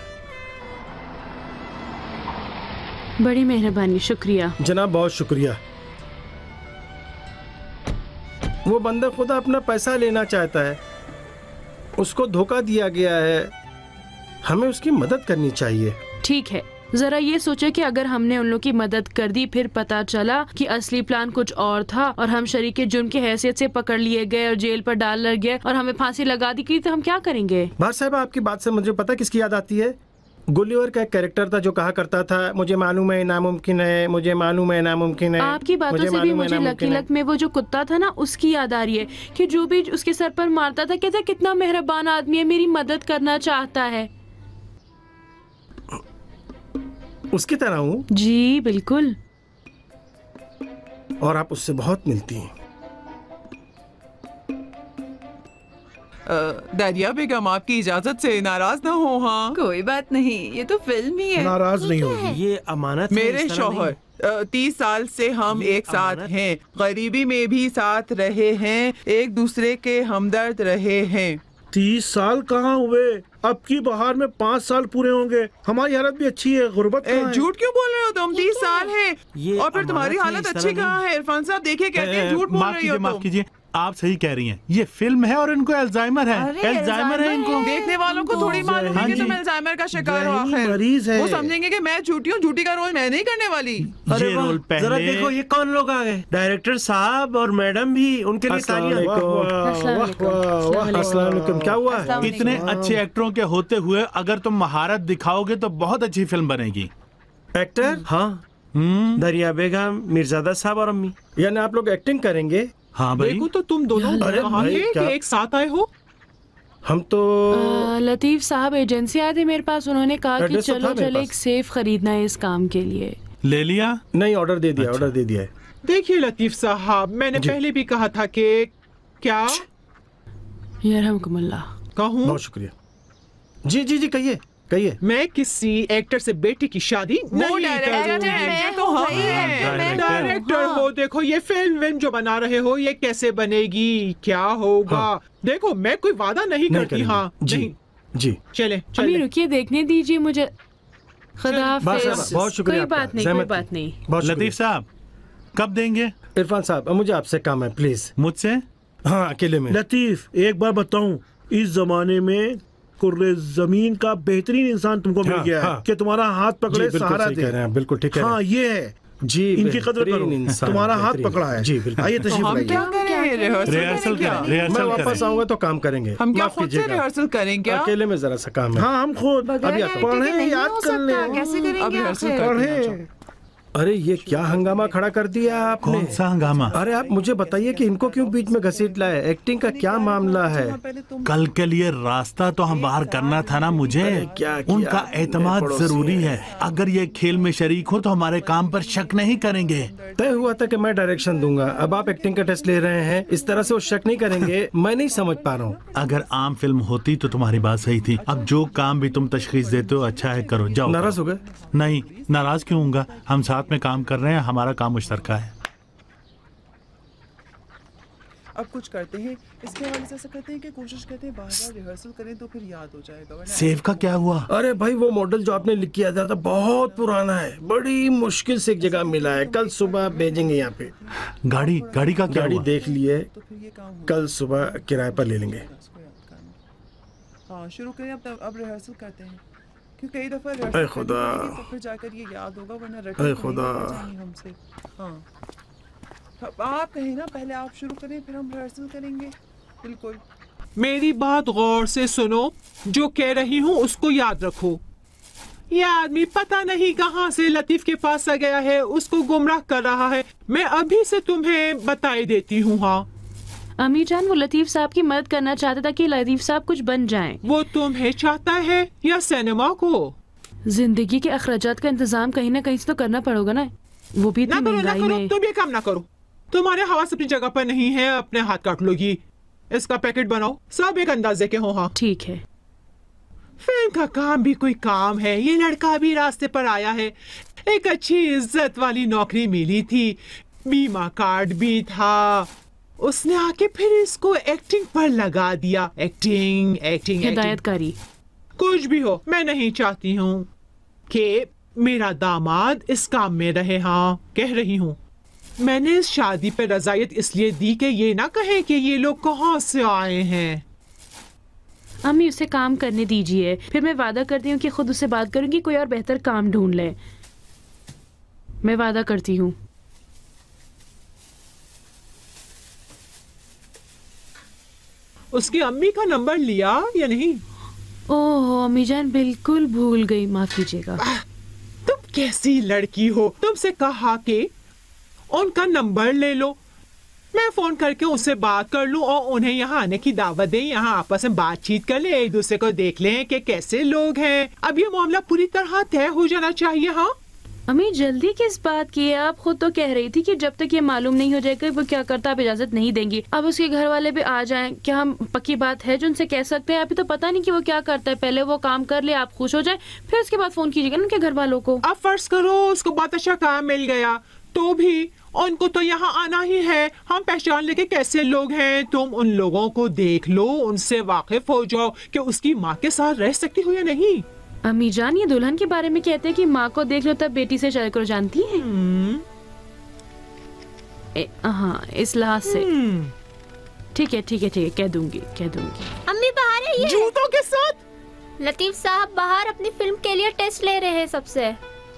Speaker 4: बड़ी मेहरबानी, शुक्रिया
Speaker 3: जनाब, बहुत शुक्रिया। वो बंदा खुदा अपना पैसा लेना चाहता है, उसको धोखा दिया गया है, हमें उसकी मदद करनी चाहिए।
Speaker 4: ठीक है, जरा ये सोचे कि अगर हमने उन लोगों की मदद कर दी, फिर पता चला कि असली प्लान कुछ और था और हम शरीके जुर्म की हैसियत से पकड़ लिए गए और जेल पर डाल गए और हमें फांसी लगा दी गई, तो हम क्या करेंगे?
Speaker 3: बात साहब, आपकी बात से मुझे पता किसकी याद आती है? गुलिवर का एक कैरेक्टर था जो कहा करता था, मुझे मालूम है नामुमकिन है, मुझे मालूम है नामुमकिन है।
Speaker 4: आपकी बातों से भी मुझे लकी लक में वो जो कुत्ता था ना, उसकी याद आ रही है कि जो भी उसके सर पर मारता था, कहता कितना मेहरबान आदमी है, मेरी मदद करना चाहता है।
Speaker 3: उसकी तरह हूँ
Speaker 4: जी, बिल्कुल।
Speaker 3: और आप उससे बहुत मिलती हैं।
Speaker 6: दरिया बेगम, आपकी इजाजत से नाराज ना हो। हाँ, कोई बात नहीं, ये तो फिल्म ही है।
Speaker 14: नाराज नहीं होगी,
Speaker 9: ये अमानत है।
Speaker 6: मेरे शौहर 30 साल से हम एक साथ हैं, गरीबी में भी साथ रहे हैं, एक दूसरे के हमदर्द रहे हैं।
Speaker 14: 30 साल कहाँ हुए? अब की बहार में 5 साल पूरे होंगे। हमारी हालत भी अच्छी है, गुर्बत कहाँ है?
Speaker 6: झूठ क्यों बोल रहे हो तुम? 30 साल है और फिर तुम्हारी हालत अच्छी कहाँ है? इरफान साहब देखिए, कहते हैं झूठ बोल रही हो तुम।
Speaker 5: माफ कीजिए, आप सही कह रही हैं, ये फिल्म है और इनको अल्जाइमर है। अल्जाइमर है इनको।
Speaker 6: देखने वालों को थोड़ी मालूम है कि तुम अल्जाइमर का शिकार हो। आखिर
Speaker 14: मरीज है।
Speaker 6: वो समझेंगे कि मैं झूठी हूँ, झूठी का रोल मैं नहीं करने वाली।
Speaker 5: ये रोल पहले।
Speaker 9: जरा देखो ये कौन लोग आ गए, डायरेक्टर साहब और मैडम भी, उनके लिए तालियां।
Speaker 3: अस्सलाम वालेकुम। क्या हुआ?
Speaker 5: इतने अच्छे एक्टरों के होते हुए अगर तुम महारत दिखाओगे तो बहुत अच्छी फिल्म बनेगी।
Speaker 3: एक्टर?
Speaker 9: हाँ, दरिया बेगम, मीरजादा साहब और अम्मी।
Speaker 3: यानी आप लोग एक्टिंग करेंगे?
Speaker 5: हाँ भाई।
Speaker 6: देखो तो तुम दोनों एक साथ आए हो।
Speaker 3: हम तो
Speaker 4: लतीफ साहब एजेंसी आए थे मेरे पास, उन्होंने कहा कि चलो चलो एक सेफ खरीदना है इस काम के लिए।
Speaker 5: ले लिया?
Speaker 3: नहीं, ऑर्डर दे दिया। ऑर्डर दे दिया है।
Speaker 6: देखिए लतीफ साहब, मैंने पहले भी कहा था कि क्या
Speaker 4: यरहमुकुमुल्लाह
Speaker 6: कहूँ।
Speaker 3: बहुत शुक्रिया। जी जी जी, कहिए कहिए।
Speaker 6: मैं किसी एक्टर से बेटी की शादी नहीं करूंगी। तो हम डायरेक्टर हो। देखो ये फिल्म जो बना रहे हो, ये कैसे बनेगी, क्या होगा? देखो मैं कोई वादा नहीं करती। हाँ
Speaker 3: जी जी।
Speaker 6: चले
Speaker 4: अभी रुकिए, देखने दीजिए मुझे। खुदा हाफिज़।
Speaker 3: बहुत शुक्रिया।
Speaker 4: कोई बात नहीं, कोई बात नहीं।
Speaker 5: लतीफ साहब कब देंगे?
Speaker 3: इरफान साहब, मुझे आपसे काम है, प्लीज।
Speaker 5: मुझसे?
Speaker 3: हाँ, अकेले में।
Speaker 14: लतीफ, एक बार बताऊं, इस जमाने में कुर्रे जमीन का बेहतरीन इंसान तुमको मिल गया है कि तुम्हारा हाथ पकड़े, सहारा दे।
Speaker 3: बिल्कुल ठीक है।
Speaker 14: हाँ, ये है
Speaker 3: जी,
Speaker 14: इनकी कदर करो, तुम्हारा हाथ पकड़ा है।
Speaker 3: जी बिल्कुल।
Speaker 14: आइए तशरीफ लाइए।
Speaker 5: रिहर्सल करें।
Speaker 3: मैं वापस आऊंगा तो काम करेंगे।
Speaker 6: हम क्या खुद से रिहर्सल करेंगे?
Speaker 3: अकेले में जरा सा काम है।
Speaker 14: हाँ, हम खुद
Speaker 3: अभी आता हूं।
Speaker 14: पढ़े, याद कर ले।
Speaker 6: कैसे करेंगे?
Speaker 14: पढ़े।
Speaker 3: अरे ये क्या हंगामा खड़ा कर दिया आपने?
Speaker 5: कौन सा हंगामा?
Speaker 3: अरे आप मुझे बताइए कि इनको क्यों बीच में घसीट लाए? एक्टिंग का क्या मामला है?
Speaker 5: कल के लिए रास्ता तो हम बाहर करना था ना मुझे। उनका एतमाद जरूरी है। अगर ये खेल में शरीक हो तो हमारे काम पर शक नहीं करेंगे।
Speaker 3: तय हुआ था कि मैं डायरेक्शन दूंगा, अब आप एक्टिंग का टेस्ट ले रहे हैं, इस तरह से वो शक नहीं करेंगे। मैं नहीं समझ पा रहा हूँ।
Speaker 5: अगर आम फिल्म होती तो तुम्हारी बात सही थी। अब जो काम भी तुम तशखीस देते हो अच्छा है, करो, जाओ।
Speaker 3: नाराज हो गए?
Speaker 5: नहीं, नाराज क्यों होऊंगा? हम साथ में काम कर रहे हैं, हमारा काम मुश्तरका है।
Speaker 6: अब कुछ करते हैं, इसके हवाले से ऐसा करते हैं कि कोशिश करते हैं बार-बार रिहर्सल करें तो फिर याद हो जाएगा।
Speaker 5: सेव का क्या हुआ?
Speaker 3: अरे भाई, वो मॉडल जो आपने लिख किया था बहुत पुराना है, बड़ी मुश्किल से एक जगह मिला है। कल सुबह भेजेंगे यहाँ पे।
Speaker 5: गाड़ी का क्या
Speaker 3: गाड़ी
Speaker 5: हुआ?
Speaker 3: देख लिए, कल सुबह किराए पर ले लेंगे।
Speaker 6: हाँ, शुरू करें। अब रिहर्सल करते हैं, क्योंकि कई दफा
Speaker 3: ऐ खुदा,
Speaker 6: तो फिर जाकर ये याद होगा, वरना
Speaker 3: ऐ खुदा
Speaker 6: हमसे। हाँ, आप कहें ना, पहले आप शुरू करें, फिर हम रिहर्सल करेंगे। बिल्कुल। मेरी बात गौर से सुनो, जो कह रही हूँ उसको याद रखो। ये आदमी पता नहीं कहाँ से लतीफ के पास आ गया है, उसको गुमराह कर रहा है। मैं अभी से तुम्हें बताई देती हूँ। हाँ
Speaker 4: अम्मी जान, वो लतीफ साहब की मदद करना चाहता था कि लतीफ साहब कुछ बन जाएं।
Speaker 6: वो तुम्हें चाहता है या सिनेमा को?
Speaker 4: जिंदगी के अखराजात का इंतजाम कहीं ना कहीं से तो करना पड़ेगा ना, वो भी इतनी महंगाई में।
Speaker 6: तुम ये काम ना करो, तुम्हारे हवास अपनी जगह पर नहीं है, अपने हाथ काट लोगी। इसका पैकेट बनाओ, सब एक अंदाजे के हो। हाँ
Speaker 4: ठीक है।
Speaker 6: फिल्म का काम भी कोई काम है, ये लड़का भी रास्ते पर आया है। एक अच्छी इज्जत वाली नौकरी मिली थी, बीमा कार्ड भी था, उसने आके फिर इसको एक्टिंग पर लगा दिया। एक्टिंग एक्टिंग
Speaker 4: हिदायतकारी
Speaker 6: कुछ भी हो, मैं नहीं चाहती हूँ कि मेरा दामाद इस काम में रहे। हाँ कह रही हूँ, मैंने इस शादी पर रजायत इसलिए दी कि ये ना कहे कि ये लोग कहाँ से आए हैं।
Speaker 4: अम्मी उसे काम करने दीजिए, फिर मैं वादा करती हूँ कि खुद उससे बात करूंगी, कोई और बेहतर काम ढूंढ ले। मैं वादा करती हूँ।
Speaker 6: उसकी अम्मी का नंबर लिया या नहीं?
Speaker 4: ओह अम्मी जान, बिल्कुल भूल गई, माफ कीजिएगा।
Speaker 6: तुम कैसी लड़की हो, तुमसे कहा कि उनका नंबर ले लो, मैं फोन करके उससे बात कर लूं और उन्हें यहाँ आने की दावत दें, यहाँ आपस में बातचीत कर ले, एक दूसरे को देख लें कि कैसे लोग हैं। अब ये मामला पूरी तरह तय हो जाना चाहिए। हाँ
Speaker 4: अम्मी जल्दी किस बात की है? आप खुद तो कह रही थी कि जब तक ये मालूम नहीं हो जाएगा वो क्या करता आप इजाजत नहीं देंगी। अब उसके घर वाले भी आ जाएं, क्या हम पक्की बात है जो उनसे कह सकते हैं? अभी तो पता नहीं कि वो क्या करता है, पहले वो काम कर ले, आप खुश हो जाए, फिर उसके बाद फोन कीजिएगा उनके घर वालों को।
Speaker 6: अब फर्ज करो उसको बहुत अच्छा काम मिल गया, तो भी उनको तो यहाँ आना ही है। हम पहचान लेके कैसे लोग हैं। तुम उन लोगों को देख लो, उनसे वाकिफ हो जाओ कि उसकी माँ के साथ रह सकती हो या नहीं।
Speaker 4: अम्मी जान, ये दुल्हन के बारे में कहते हैं कि माँ को देख लो तब बेटी से चल करो, जानती हैं? हाँ इस लिहाज से ठीक है ठीक है ठीक है, कह दूंगी कह दूंगी।
Speaker 15: अम्मी बाहर है ये
Speaker 6: जूतों के साथ।
Speaker 15: लतीफ साहब बाहर अपनी फिल्म के लिए टेस्ट ले रहे हैं सबसे।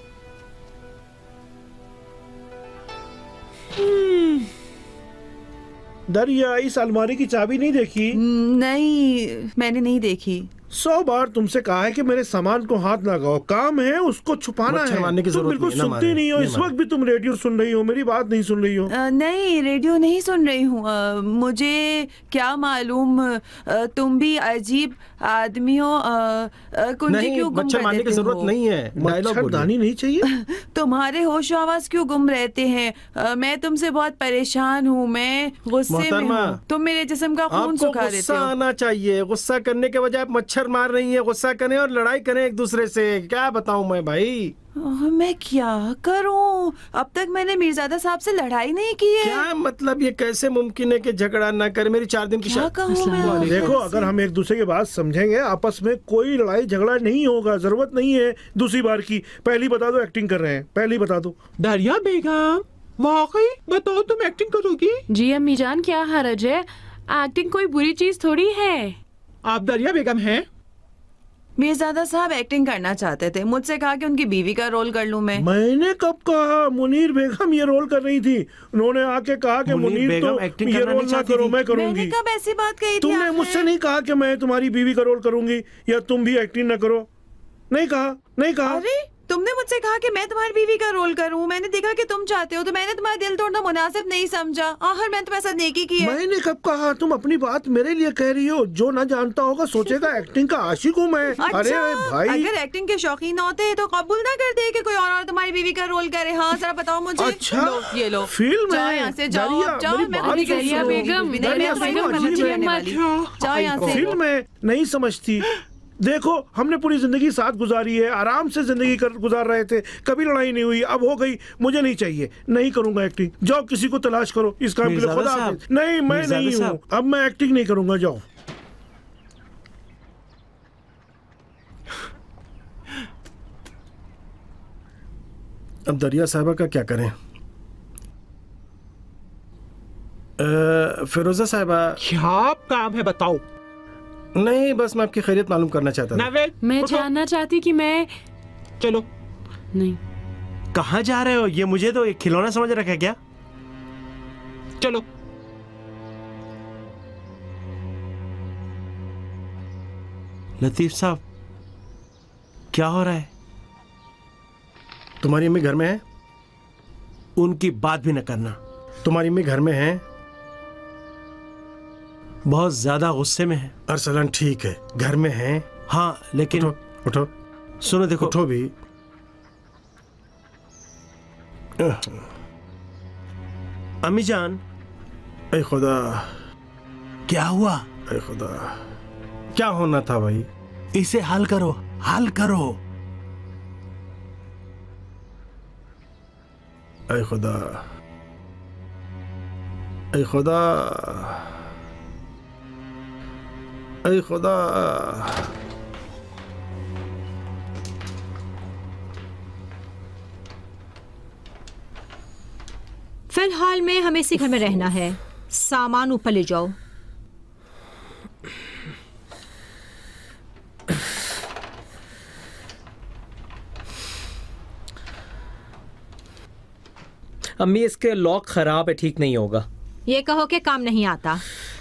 Speaker 14: दरिया, इस अलमारी की चाबी नहीं देखी?
Speaker 16: नहीं मैंने नहीं देखी।
Speaker 14: 100 बार तुमसे कहा है कि मेरे सामान को हाथ ना लगाओ, काम है उसको छुपाना है।
Speaker 3: मारने की
Speaker 14: तुम बिल्कुल सुनती नहीं हो। इस वक्त भी तुम रेडियो सुन रही हो, मेरी बात नहीं सुन रही हो।
Speaker 16: नहीं रेडियो नहीं सुन रही हूँ। मुझे क्या मालूम, तुम भी अजीब आदमी हो। कुंजी क्यों गुम कर
Speaker 3: मारने की जरूरत नहीं है,
Speaker 14: मच्छरदानी नहीं चाहिए।
Speaker 16: तुम्हारे होश आवाज क्यों गुम रहते हैं? मैं तुमसे बहुत परेशान हूँ, मैं गुस्से में हूँ। तुम मेरे जिस्म का खून सुखा देते हो।
Speaker 3: गुस्सा आना चाहिए, गुस्सा करने के बजाय मच्छर मार रही है। गुस्सा करें और लड़ाई करें एक दूसरे से, क्या बताऊं मैं भाई।
Speaker 16: मैं क्या करूं? अब तक मैंने मीरजादा साहब से लड़ाई नहीं की है।
Speaker 3: क्या मतलब, ये कैसे मुमकिन है कि झगड़ा ना करे? मेरी 4 दिन की
Speaker 14: शादी। देखो अगर हम एक दूसरे की बात समझेंगे, आपस में कोई लड़ाई झगड़ा नहीं होगा। जरूरत नहीं है दूसरी बार की। पहली बता दो एक्टिंग कर रहे हैं, पहली बता दो।
Speaker 6: दरिया बेगम वाकई बताओ, तुम एक्टिंग करोगी?
Speaker 4: जी अम्मी जान, क्या हर्ज है, एक्टिंग कोई बुरी चीज थोड़ी है।
Speaker 6: आप दरिया बेगम हैं?
Speaker 16: मीरजादा साहब एक्टिंग करना चाहते थे, मुझसे कहा कि उनकी बीवी का रोल कर लूं मैं।
Speaker 14: मैंने कब कहा? मुनीर बेगम ये रोल कर रही थी, उन्होंने आके कहा कि मुनीर तो
Speaker 9: एक्टिंग
Speaker 14: ये रोल ना करो, मैं करूंगी।
Speaker 16: मैंने कब ऐसी बात कही थी?
Speaker 14: तुमने मुझसे नहीं कहा कि मैं तुम्हारी बीवी का रोल करूंगी या तुम भी एक्टिंग ना करो, नहीं कहा, नहीं कहा।
Speaker 16: अरे तुमने मुझसे कहा कि मैं तुम्हारी बीवी का रोल करूं, मैंने देखा कि तुम चाहते हो तो मैंने तुम्हारा दिल तोड़ना मुनासिब नहीं समझा। आखिर मैंने तुम्हारे साथ नेकी की है।
Speaker 14: मैंने कब कहा? तुम अपनी बात मेरे लिए कह रही हो। जो ना जानता होगा सोचेगा एक्टिंग का आशिक हूँ मैं।
Speaker 16: अच्छा,
Speaker 14: अरे भाई
Speaker 16: अगर एक्टिंग के शौकीन होते तो कबूल ना करते कि कोई और तुम्हारी बीवी का रोल करे। हाँ जरा बताओ मुझे।
Speaker 14: अच्छा
Speaker 16: ये लो
Speaker 14: फिल्म
Speaker 16: जाओ यहाँ से, जाओ जाओ।
Speaker 14: फिल्म है नहीं समझती। देखो हमने पूरी जिंदगी साथ गुजारी है, आराम से जिंदगी गुजार रहे थे, कभी लड़ाई नहीं हुई, अब हो गई। मुझे नहीं चाहिए, नहीं करूंगा एक्टिंग। जाओ किसी को तलाश करो इस काम के लिए। खुदा हाफिज़। नहीं मैं नहीं हूँ, अब मैं एक्टिंग नहीं करूंगा। जाओ।
Speaker 3: अब दरिया साहबा का क्या करें? फिरोजा साहबा,
Speaker 6: क्या काम है बताओ?
Speaker 3: नहीं बस मैं आपकी खैरियत मालूम करना चाहता था।
Speaker 4: मैं जानना चाहती कि मैं
Speaker 6: चलो।
Speaker 4: नहीं
Speaker 9: कहाँ जा रहे हो? ये मुझे तो एक खिलौना समझ रखा है क्या?
Speaker 6: चलो।
Speaker 9: लतीफ साहब, क्या हो रहा है?
Speaker 3: तुम्हारी अम्मी घर में है?
Speaker 9: उनकी बात भी न करना।
Speaker 3: तुम्हारी अम्मी घर में है?
Speaker 9: बहुत ज्यादा गुस्से में है।
Speaker 3: अरसलान ठीक है, घर में है।
Speaker 9: हाँ लेकिन
Speaker 3: उठो।
Speaker 9: सुनो, देखो।
Speaker 3: उठो भी।
Speaker 9: अम्मी जान।
Speaker 3: ऐ खुदा,
Speaker 5: क्या हुआ?
Speaker 3: ऐ खुदा, क्या होना था भाई?
Speaker 5: इसे हल करो, हल करो।
Speaker 3: ऐ खुदा, ऐ खुदा, ऐ खुदा।
Speaker 2: फिलहाल में हमें इसी घर में रहना है। सामान ऊपर ले जाओ।
Speaker 8: अम्मी, इसके लॉक खराब है, ठीक नहीं होगा।
Speaker 2: ये कहो कि काम नहीं आता।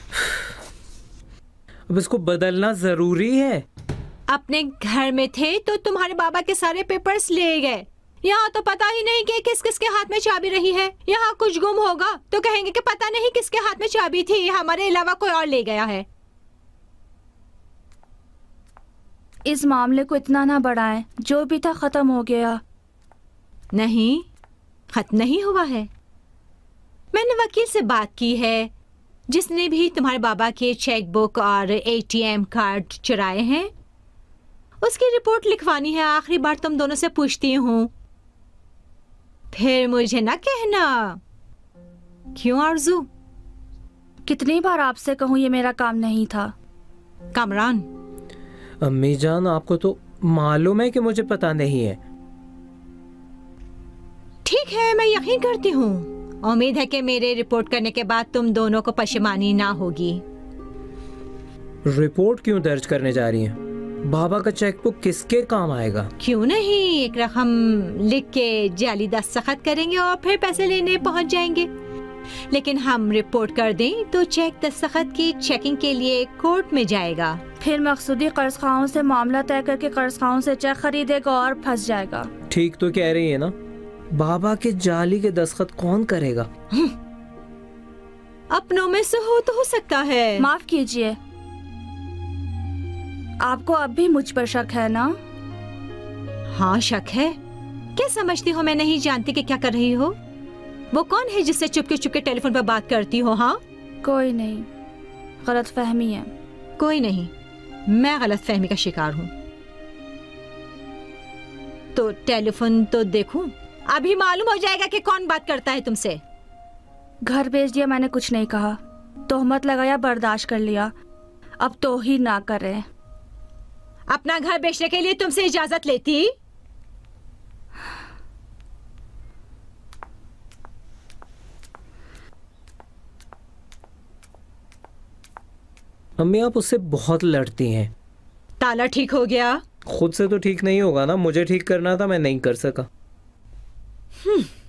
Speaker 8: अब इसको बदलना जरूरी है।
Speaker 2: अपने घर में थे तो तुम्हारे बाबा के सारे पेपर्स ले गए। यहाँ तो पता ही नहीं कि किस किस के हाथ में चाबी रही है। यहाँ कुछ गुम होगा तो कहेंगे कि पता नहीं किसके हाथ में चाबी थी, हमारे अलावा कोई और ले गया है।
Speaker 1: इस मामले को इतना ना बढ़ाएं, जो भी था खत्म हो गया।
Speaker 2: नहीं, खत्म नहीं हुआ है। मैंने वकील से बात की है, जिसने भी तुम्हारे बाबा के चेक बुक और ATM कार्ड चुराए हैं, उसकी रिपोर्ट लिखवानी है। आखिरी बार तुम दोनों से पूछती हूँ, फिर मुझे ना कहना। क्यों आरजू?
Speaker 1: कितनी बार आपसे कहूँ ये मेरा काम नहीं था।
Speaker 2: कामरान।
Speaker 8: अम्मी जान, आपको तो मालूम है कि मुझे पता नहीं है।
Speaker 2: ठीक है, मैं यकीन करती हूँ। उम्मीद है कि मेरे रिपोर्ट करने के बाद तुम दोनों को पशेमानी ना होगी।
Speaker 8: रिपोर्ट क्यों दर्ज करने जा रही हैं? बाबा का चेकबुक किसके काम आएगा?
Speaker 2: क्यों नहीं, एक रकम लिख के जाली दस्तखत करेंगे और फिर पैसे लेने पहुंच जाएंगे। लेकिन हम रिपोर्ट कर दें तो चेक दस्तखत की चेकिंग के लिए कोर्ट में जाएगा।
Speaker 1: फिर मकसूदी कर्जखाओं से मामला तय करके कर्जखाओं से चेक खरीदेगा और फंस जाएगा।
Speaker 8: ठीक तो कह रही है ना? बाबा के जाली के दस्तखत कौन करेगा?
Speaker 2: अपनों में से हो तो हो सकता है।
Speaker 1: माफ कीजिए, आपको अब भी मुझ पर शक है ना?
Speaker 2: हाँ, शक है। क्या समझती हो मैं नहीं जानती कि क्या कर रही हो? वो कौन है जिससे चुपके चुपके टेलीफोन पर बात करती हो? हाँ,
Speaker 1: कोई नहीं, गलतफहमी है।
Speaker 2: कोई नहीं, मैं गलतफहमी का शिकार हूँ। तो टेलीफोन तो देखूं, अभी मालूम हो जाएगा कि कौन बात करता है तुमसे।
Speaker 1: घर भेज दिया, मैंने कुछ नहीं कहा। तोहमत लगाया, बर्दाश्त कर लिया, अब तो ही ना करें।
Speaker 2: अपना घर बेचने के लिए तुमसे इजाजत लेती?
Speaker 8: अम्मी, आप उससे बहुत लड़ती हैं।
Speaker 2: ताला ठीक हो गया?
Speaker 8: खुद से तो ठीक नहीं होगा ना, मुझे ठीक करना था, मैं नहीं कर सका।